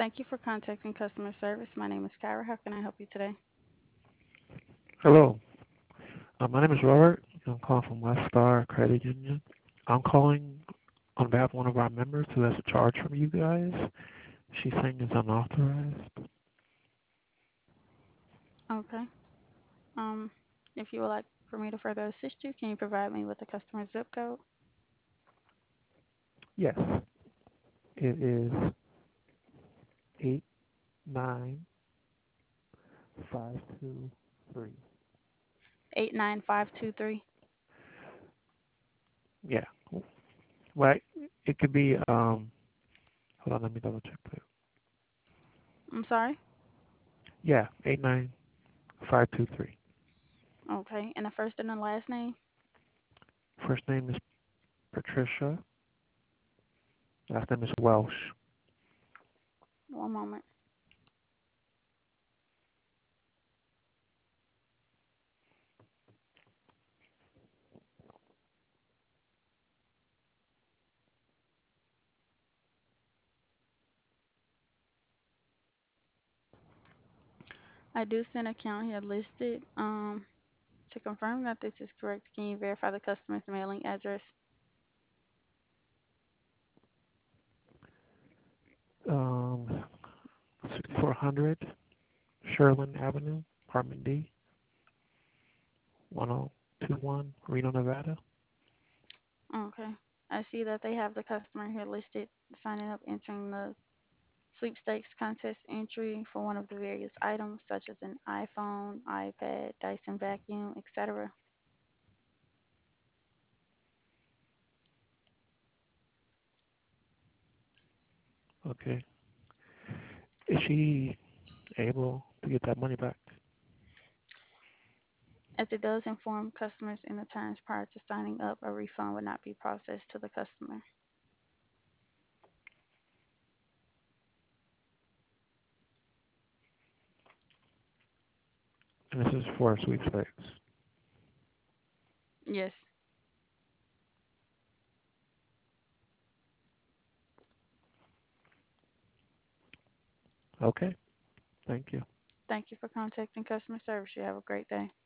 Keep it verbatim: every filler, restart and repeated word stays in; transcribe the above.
Thank you for contacting customer service. My name is Kyra. How can I help you today? Hello, uh, my name is Robert. I'm calling from West Star Credit Union. I'm calling on behalf of one of our members who has a charge from you guys. She's saying it's unauthorized. Okay. Um, if you would like for me to further assist you, can you provide me with the customer zip code? Yes, it is eight nine five two three. eight nine five two three. Yeah, well, it could be. Um, hold on, let me double check that. I'm sorry? Yeah, eight nine five two three. Okay. And the first and the last name? First name is Patricia. Last name is Welsh. One moment. I do see an account here listed. Um, to confirm that this is correct, can you verify the customer's mailing address? Um, sixty-four hundred Sherlin Avenue, Apartment D, one oh two one, Reno, Nevada. Okay. I see that they have the customer here listed signing up, entering the sweepstakes contest entry for one of the various items, such as an iPhone, iPad, Dyson vacuum, et cetera. Okay. Is she able to get that money back? As it does inform customers in the terms prior to signing up, a refund would not be processed to the customer. And this is for sweepstakes. Yes. Okay. Thank you. Thank you for contacting customer service. You have a great day.